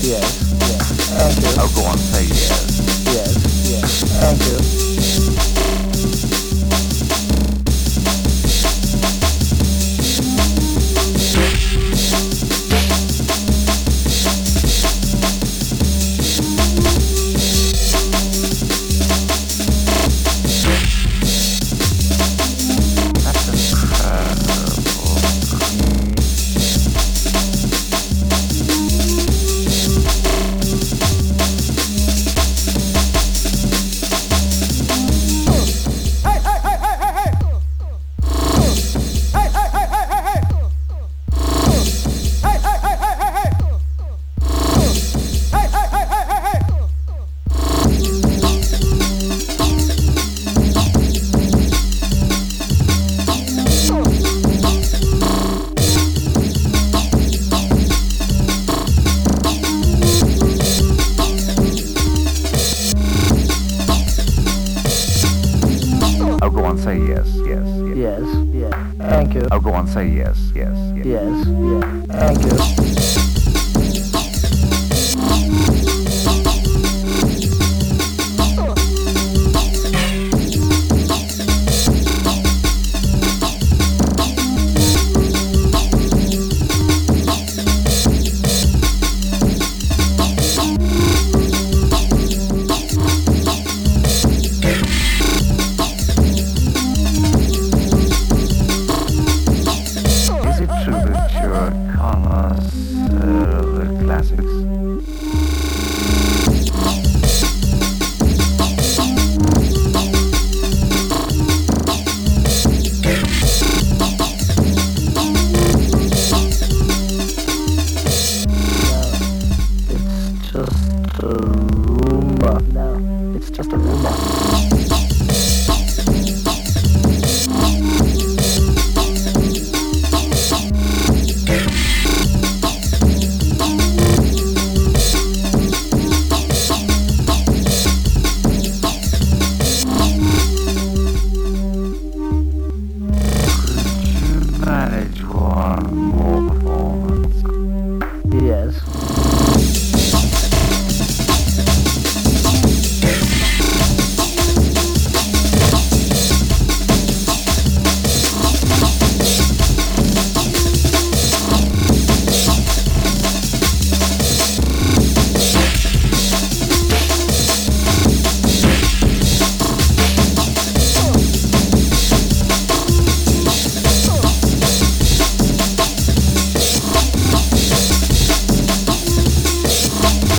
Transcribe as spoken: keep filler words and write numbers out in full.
yes, yes. Thank you. Oh, go on, say yes. Yes, yes. Thank you. Oh, go on, say yes, yes, yes. Yes, yes. Thank you. Oh, go on, say yes, yes, yes. Yes, yes. Thank you. Is it true that you're a connoisseur of the classics? No, it's just a rumor. No, it's just a rumor.